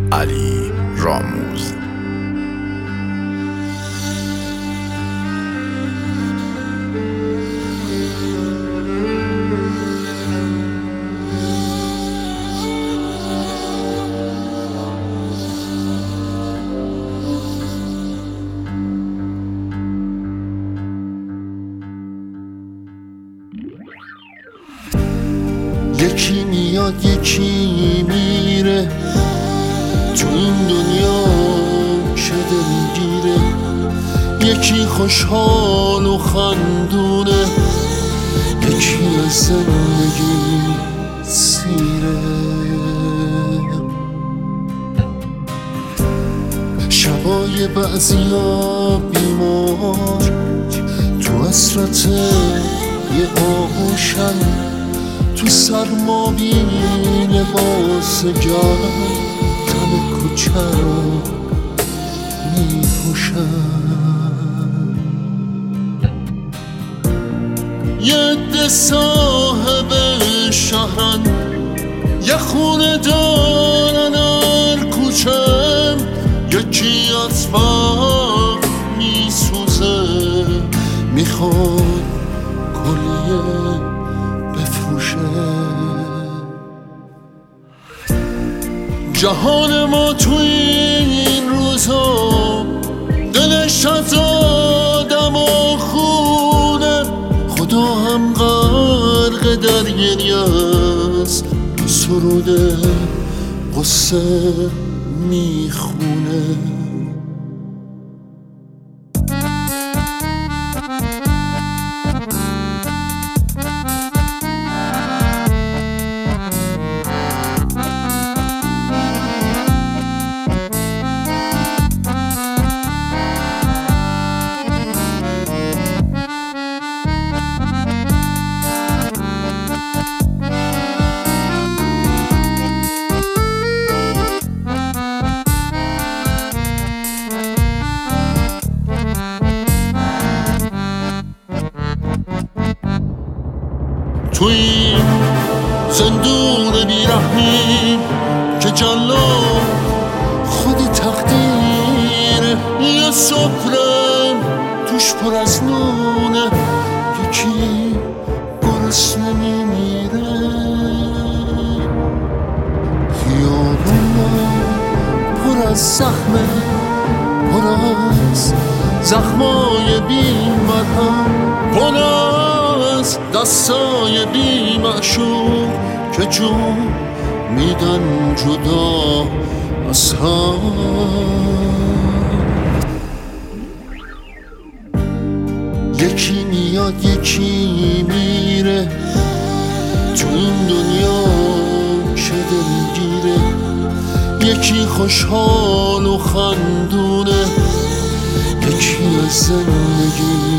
علی راموز. یکی میاد یکی میره تو این دنیا که دلگیره، یکی خوشحال و خندونه، یکی از زندگی سیره. شبای بعضیا بیمار تو حسرت یه آغوشن، تو سرما بی لباس گرم تن کوچک میپوشن. یه عده صاحب شهرن، یه خونه دارن هر کوچم، یکی از وقت میسوزه میخواد کلیه بفروشه. جهان ما تو این روزا دلش از آدم و خونه، خدا هم غرق در گریه است، سرود قصه میخونه. تو این زندون بیرحمی که جلو خود تقدیره، یه سفره توش پر از نونه، یکی گرسنه میمیره. خیابونا پر از زخمه، پر از زخمای بی مرهم، پر از دستای بی معشوق که جون میدن جدا از هم. یکی میاد یکی میره تو این دنیا که دلگیره، یکی خوشحال و خندونه، یکی از زندگی